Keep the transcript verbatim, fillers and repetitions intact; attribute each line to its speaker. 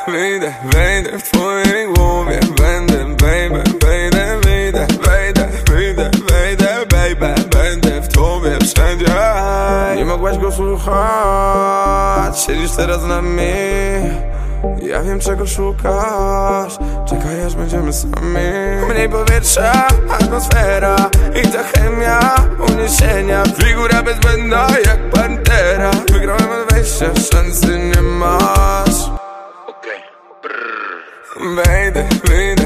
Speaker 1: wyjdę, wejdę w twojej głowie. Będę, baby, wejdę, wyjdę, wejdę, wyjdę, wejdę, baby. Będę w tobie wszędzie. Nie mogłaś go słuchać, siedzisz teraz na mnie. Ja wiem, czego szukasz. Czekaj, aż będziemy sami. Mniej powietrza, atmosfera i ta chemia uniesienia. Figura bezbędna jak pantera. Wygrałem od wejścia, szansy nie masz.
Speaker 2: Okej,
Speaker 1: Wejdę, wyjdę,